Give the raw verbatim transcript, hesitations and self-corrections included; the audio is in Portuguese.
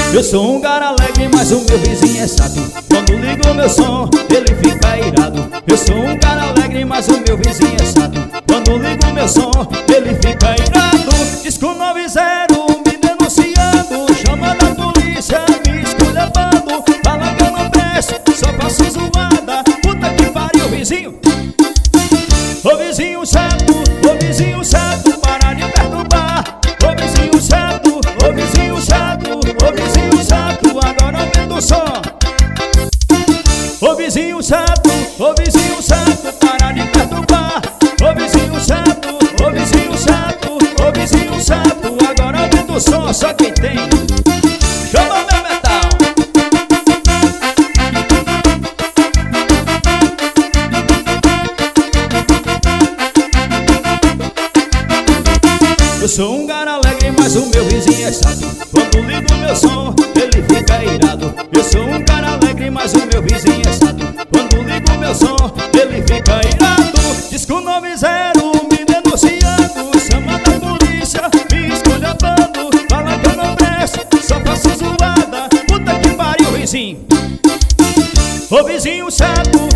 Eu sou um cara alegre, mas o meu vizinho é chato. Quando ligo o meu som, ele fica irado. Eu sou um cara alegre, mas o meu vizinho é chato. Quando ligo o meu som, ele fica irado. Disco nove zero me denunciando, chamando a polícia, me esculhambando. Fala que eu não presto, só faço zoada. Puta que pariu, vizinho. Ô vizinho chato, ô vizinho chato, para de perturbar. Ô vizinho chato, ô vizinho chato, ô vizinho chato, agora aumenta o som. Ô vizinho chato, ô vizinho chato, para de perturbar. Ô vizinho chato, ô vizinho chato, ô vizinho chato, agora aumenta o som, só quem tem. Chama meu metal. Eu sou um cara alegre, mas o meu vizinho é chato. Quando ligo o meu som, ele fica irado. Eu sou um cara alegre, mas o meu vizinho é chato. Quando ligo o meu som, ele fica irado. Disco nove zero me denunciando, chamando a polícia, me esculhambando. Fala que eu não presto, só faço zoada. Puta que pariu, vizinho. Ô vizinho chato,